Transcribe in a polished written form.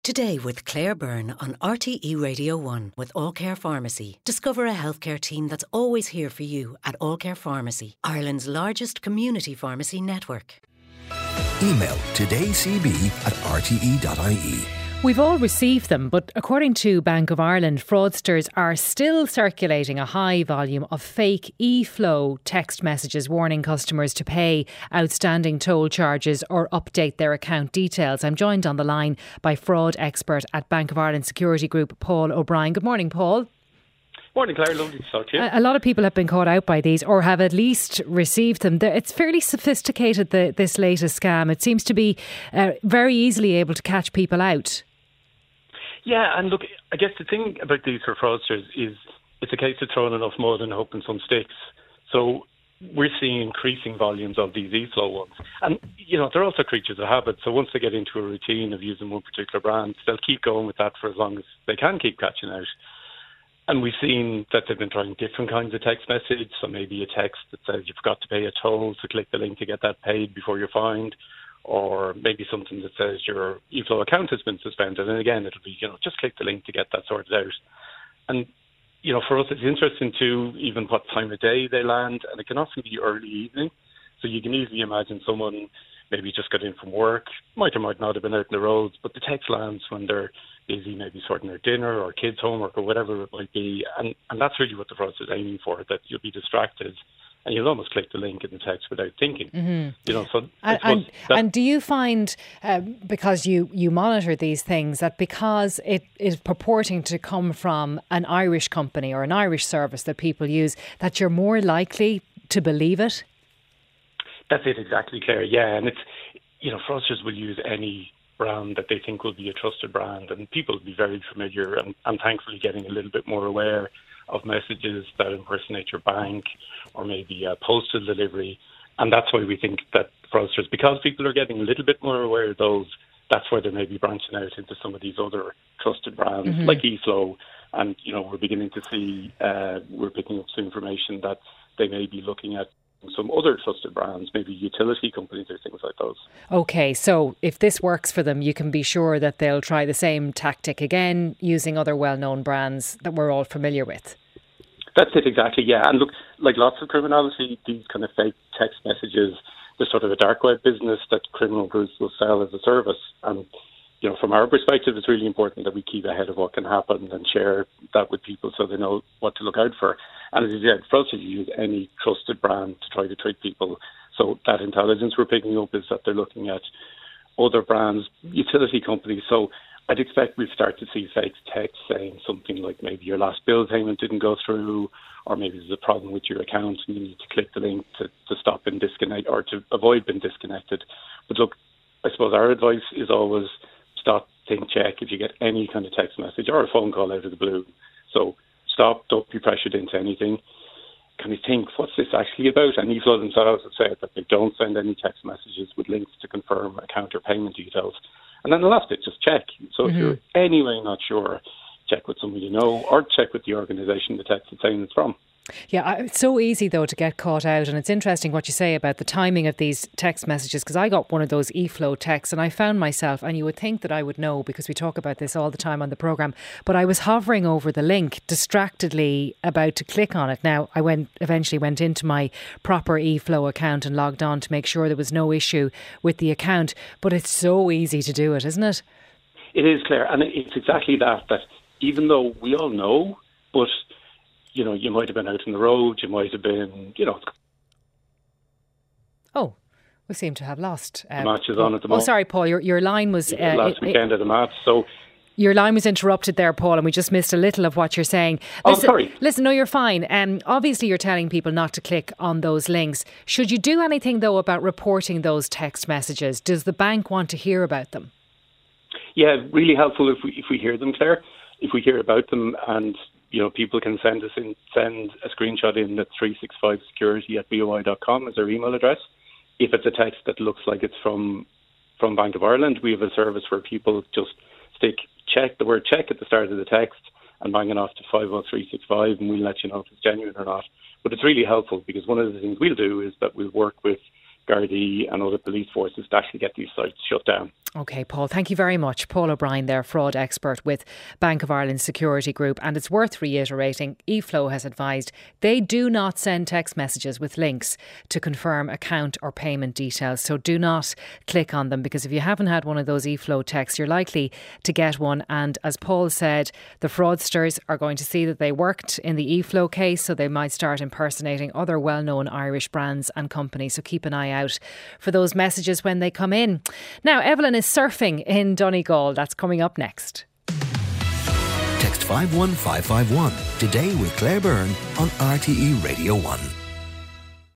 Today with Claire Byrne on RTE Radio 1 with All Care Pharmacy. Discover a healthcare team that's always here for you at All Care Pharmacy, Ireland's largest community pharmacy network. Email todaycb@rte.ie. We've all received them, but according to Bank of Ireland, fraudsters are still circulating a high volume of fake e-flow text messages warning customers to pay outstanding toll charges or update their account details. I'm joined on the line by fraud expert at Bank of Ireland Security Group, Paul O'Brien. Good morning, Paul. Morning, Claire. Lovely to talk to you. A lot of people have been caught out by these or have at least received them. It's fairly sophisticated, this latest scam. It seems to be very easily able to catch people out. Yeah, and look, I guess the thing about these for fraudsters is it's a case of throwing enough mud and hoping some sticks. So we're seeing increasing volumes of these e-flow ones. And, you know, they're also creatures of habit. So once they get into a routine of using one particular brand, they'll keep going with that for as long as they can keep catching out. And we've seen that they've been trying different kinds of text message. So maybe a text that says you forgot to pay a toll, so click the link to get that paid before you're fined. Or maybe something that says your e-flow account has been suspended. And again, it'll be, just click the link to get that sorted out. And, for us, it's interesting too, even what time of day they land. And it can often be early evening. So you can easily imagine someone maybe just got in from work, might or might not have been out on the roads, but the text lands when they're busy, maybe sorting their dinner or kids' homework or whatever it might be. And that's really what the fraudster is aiming for, that you'll be distracted and you'll almost click the link in the text without thinking. Mm-hmm. And do you find, because you monitor these things, that because it is purporting to come from an Irish company or an Irish service that people use, that you're more likely to believe it? That's it, exactly, Claire. Yeah, and it's, fraudsters will use any brand that they think will be a trusted brand, and people will be very familiar and thankfully getting a little bit more aware of messages that impersonate your bank or maybe a postal delivery. And that's why we think that fraudsters, because people are getting a little bit more aware of those, that's why they may be branching out into some of these other trusted brands like e-flow. And, we're beginning to see, we're picking up some information that they may be looking at some other trusted brands, maybe utility companies or things like those. Okay, so if this works for them, you can be sure that they'll try the same tactic again using other well-known brands that we're all familiar with. That's it, exactly, yeah. And look, like lots of criminality, these kind of fake text messages, there's sort of a dark web business that criminal groups will sell as a service. And, from our perspective, it's really important that we keep ahead of what can happen and share that with people so they know what to look out for. And as you said, fraudsters use any trusted brand to try to trick people. So that intelligence we're picking up is that they're looking at other brands, utility companies. So I'd expect we'll start to see fake text saying something like maybe your last bill payment didn't go through, or maybe there's a problem with your account and you need to click the link to stop and disconnect or to avoid being disconnected. But look, I suppose our advice is always stop, think, check if you get any kind of text message or a phone call out of the blue. So stop, don't be pressured into anything. Can you think, what's this actually about? And e-flow themselves have said that they don't send any text messages with links to confirm account or payment details. And then the last bit, just check. So if you're anyway not sure, check with someone you know or check with the organisation the text is saying it's from. Yeah, it's so easy though to get caught out, and it's interesting what you say about the timing of these text messages, because I got one of those e-flow texts and I found myself, and you would think that I would know because we talk about this all the time on the programme, but I was hovering over the link distractedly about to click on it. Now I eventually went into my proper e-flow account and logged on to make sure there was no issue with the account, but it's so easy to do it, isn't it? It is, Claire, and it's exactly that even though we all know, but you might have been out on the road, you might have been, Oh, we seem to have lost. The match is on at the moment. Oh, sorry, Paul, your line was... last weekend at the match, so... Your line was interrupted there, Paul, and we just missed a little of what you're saying. Sorry. Listen, no, you're fine. Obviously, you're telling people not to click on those links. Should you do anything, though, about reporting those text messages? Does the bank want to hear about them? Yeah, really helpful if we hear them, Claire. If we hear about them and... people can send a screenshot in at 365security@boi.com as their email address. If it's a text that looks like it's from Bank of Ireland, we have a service where people just stick the word check at the start of the text and bang it off to 50365, and we'll let you know if it's genuine or not. But it's really helpful because one of the things we'll do is that we'll work with Gardaí and other police forces to actually get these sites shut down. OK, Paul, thank you very much. Paul O'Brien there, fraud expert with Bank of Ireland Security Group. And it's worth reiterating, eFlow has advised they do not send text messages with links to confirm account or payment details. So do not click on them, because if you haven't had one of those eFlow texts, you're likely to get one. And as Paul said, the fraudsters are going to see that they worked in the eFlow case, so they might start impersonating other well-known Irish brands and companies. So keep an eye out for those messages when they come in. Now, Evelyn is surfing in Donegal. That's coming up next. Text 51551 today with Claire Byrne on RTE Radio 1.